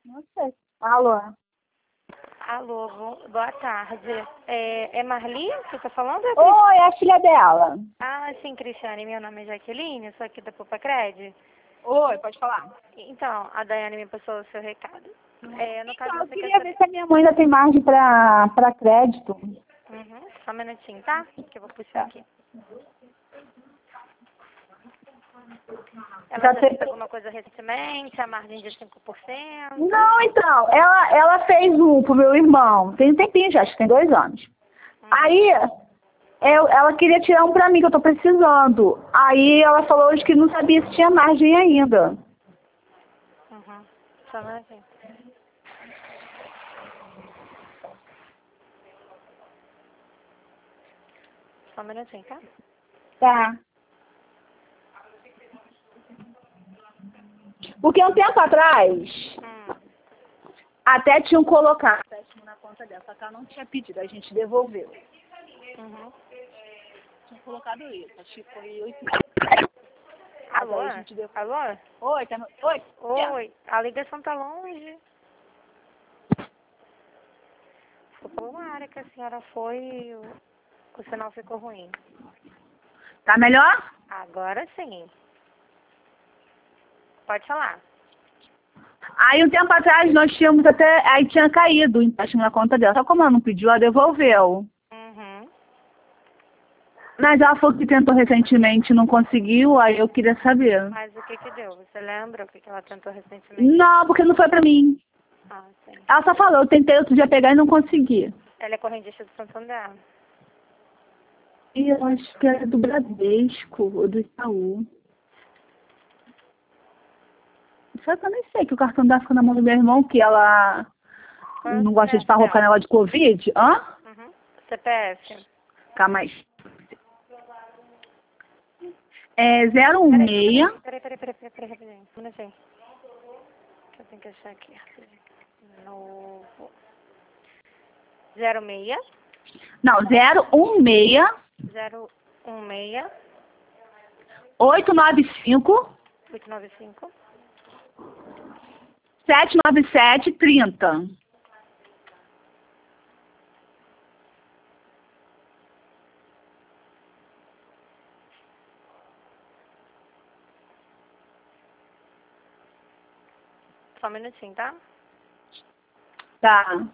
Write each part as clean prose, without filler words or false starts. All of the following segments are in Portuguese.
Não sei. Alô? Alô, boa tarde. É Marli que tá falando? Oi, é a filha dela. Ah, sim, Cristiane. Meu nome é Jaqueline, sou aqui da Popacred. Oi, pode falar. Então, a Daiane me passou o seu recado. No caso, Então, eu você quer queria saber... ver se a minha mãe ainda tem margem pra crédito. Uhum, só um minutinho, tá? Que eu vou puxar aqui. Ela Já já sei. fez alguma coisa recentemente, a margem de 5%? Não, então, ela fez um pro meu irmão. Tem um tempinho já, acho que tem 2 anos. Aí, ela queria tirar um pra mim, que eu tô precisando. Aí ela falou hoje que não sabia se tinha margem ainda. Uhum, só um minutinho. Só um minutinho, tá? Tá. Porque um tempo atrás, até tinham colocado empréstimo na conta dela, só que ela não tinha pedido, a gente devolveu. Uhum. Tinha colocado isso, acho que foi 8 Alô? Aí a gente deu... Alô? Oi, tá no... Oi? Oi, a ligação tá longe. Foi por uma área que a senhora foi e o sinal ficou ruim. Tá melhor? Agora sim. Pode falar. Aí um tempo atrás nós tínhamos até... Aí tinha caído o empréstimo na conta dela. Só como ela não pediu, ela devolveu. Uhum. Mas ela falou que tentou recentemente e não conseguiu, aí eu queria saber. Mas o que que deu? Você lembra o que que ela tentou recentemente? Não, porque não foi pra mim. Ah, sim. Ela só falou, eu tentei outro dia pegar e não consegui. Ela é correntista do Santander. E eu acho que era do Bradesco ou do Itaú. Só que eu nem sei que o cartão dela ficou na mão do meu irmão, que ela Qual é o não gosta de CPF farrocar dela? nela de Covid. Hã? Uhum. CPF. Calma aí. É 016. Peraí, rapidinho. Um minutinho. Que eu tenho que achar aqui. Novo. 06 Não, 016 016 895 895 797 30. Só um minutinho, tá? Tá.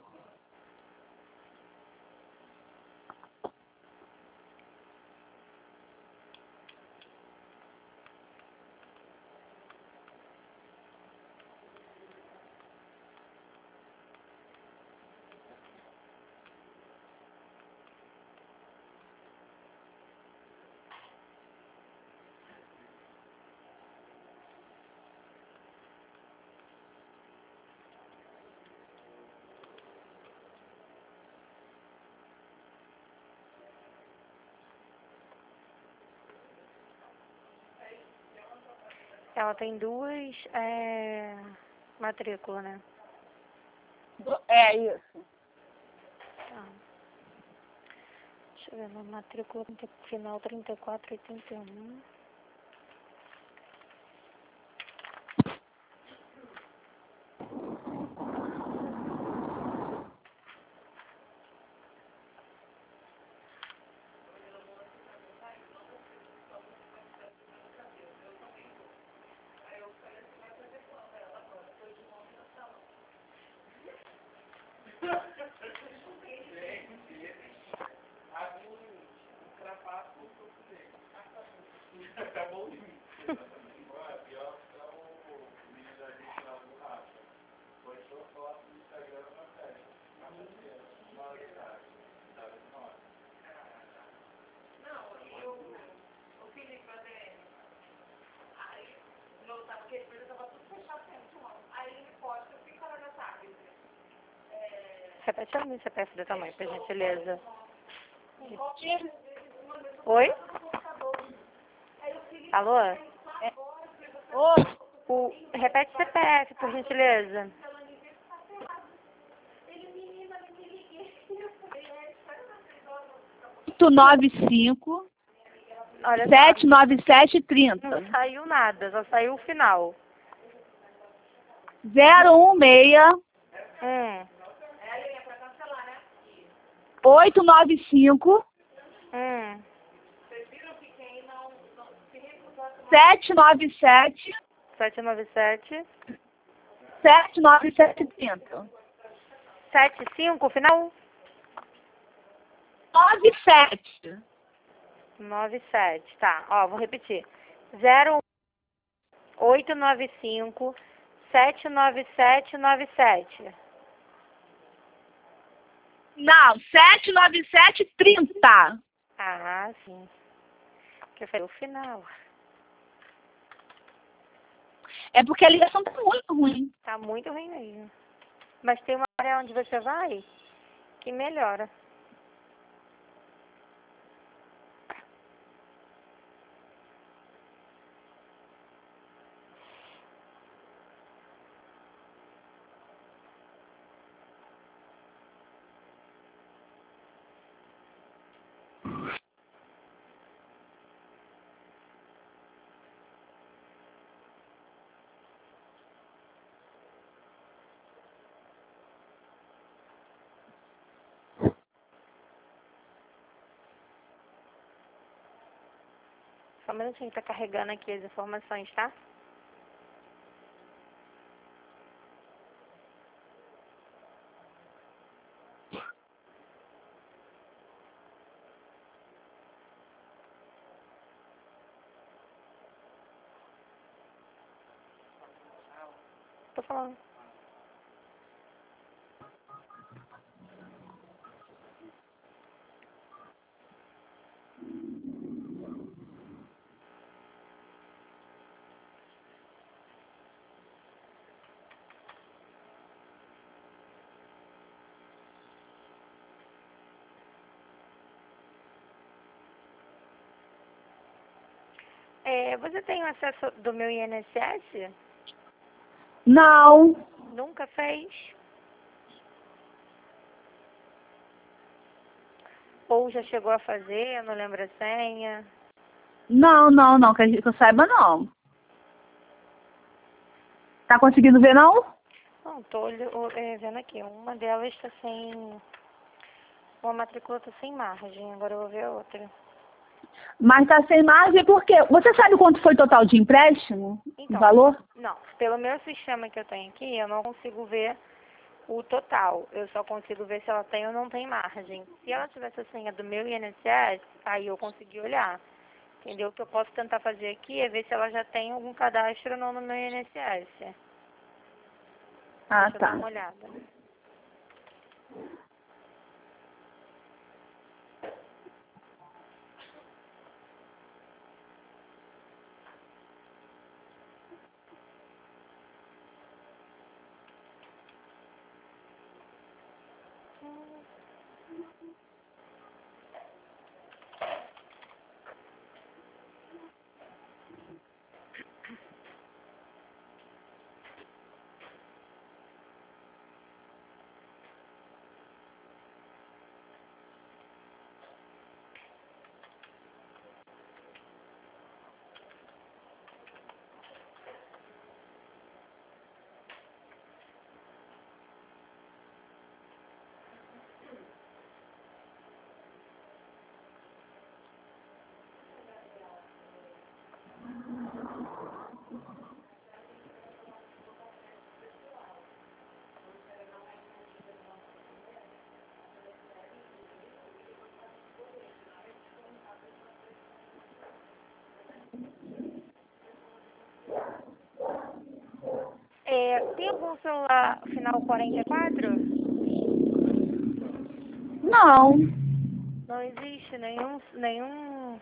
Ela tem duas matrículas, né? É isso. Tá. Deixa eu ver, uma matrícula final 3481. Repete a minha CPF do tamanho, por gentileza. Oi? Alô? Oi. Repete CPF, por gentileza. Oito nove cinco Olha só, 797 30. não saiu nada, só saiu o final. 016 Hum. 895 Hum. 797 797 79730. 75, final? 97. 97. Tá, ó, vou repetir. 0895 79797. Não, 79730. Ah, sim. Que foi o final. É porque a ligação tá muito ruim. Tá muito ruim mesmo. Mas tem uma área onde você vai que melhora. Só um minutinho que tá carregando aqui as informações, tá? Tô falando. Você tem o acesso do meu INSS? Não, Nunca fez? Ou já chegou a fazer, não lembra a senha? não, que eu saiba não. Tá conseguindo ver não? Não, tô vendo aqui. Uma delas está sem... Uma matrícula tá sem margem. Agora eu vou ver a outra. Mas tá sem margem por quê? Você sabe quanto foi o total de empréstimo? O Então, valor? não. Pelo meu sistema que eu tenho aqui, eu não consigo ver o total. Eu só consigo ver se ela tem ou não tem margem. Se ela tivesse a senha do meu INSS, aí eu consegui olhar. Entendeu? O que eu posso tentar fazer aqui é ver se ela já tem algum cadastro ou não no meu INSS. Ah, Deixa eu dar tá. uma olhada. Tem algum celular final 44? Não, Não existe nenhum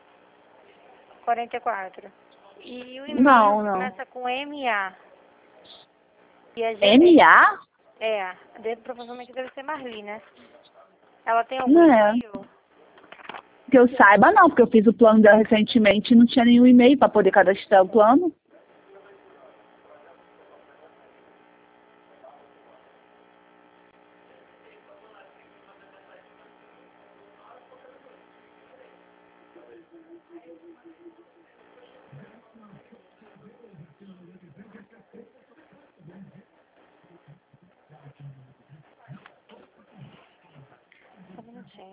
44. E o e-mail não. começa com MA. E a Gmail. MA? Provavelmente deve ser Marli, né? Ela tem algum Não é. e-mail? Que eu saiba não, porque eu fiz o plano dela recentemente e não tinha nenhum e-mail para poder cadastrar o plano.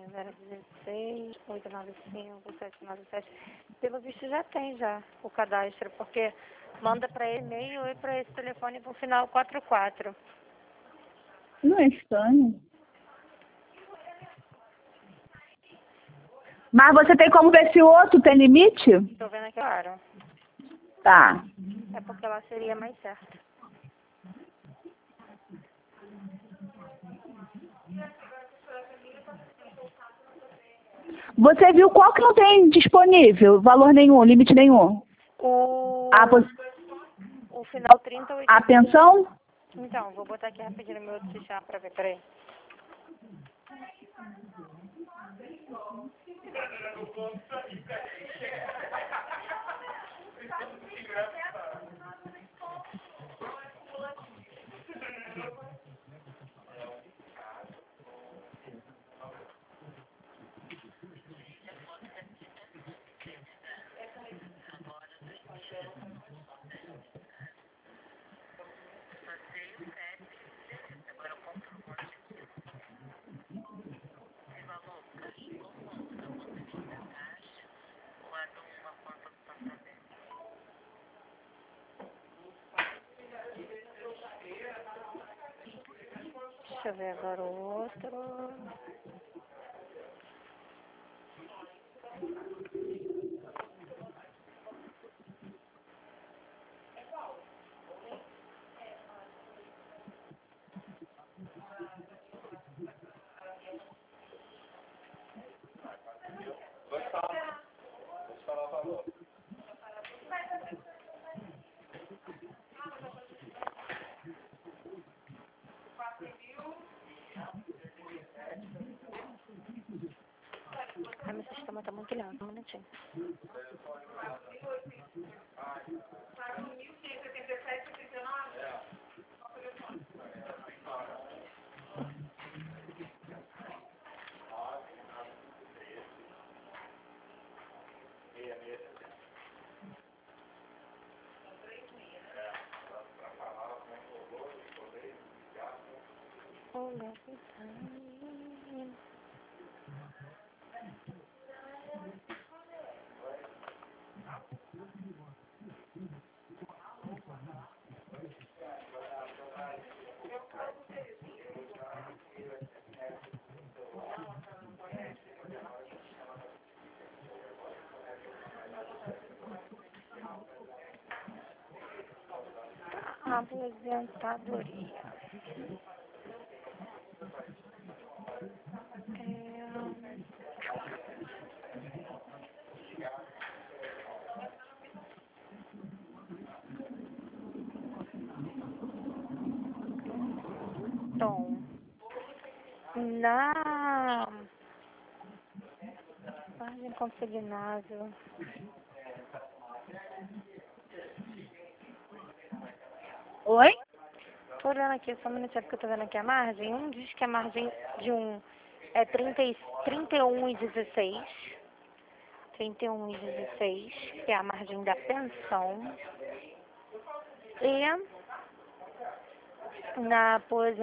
016, 895, 797. Pelo visto já tem já o cadastro, porque manda para e-mail e para esse telefone pro final 44. Não é estranho. Mas você tem como ver se o outro tem limite? Tô vendo aqui, claro. Tá. É porque lá seria mais certo. Você viu qual que não tem disponível? Valor nenhum, limite nenhum? O final 38. A pensão? Então, vou botar aqui rapidinho no meu outro sistema pra ver, peraí. Deixa eu ver agora o outro. Ai, meu sistema tá muito lento, um minutinho. Olha, aposentadoria. Tom. Na margem consignável. Oi? Tô olhando aqui, só um minutinho que eu tô vendo aqui a margem. Um diz que a margem de um é 31,16. 31,16, que é a margem da pensão. E na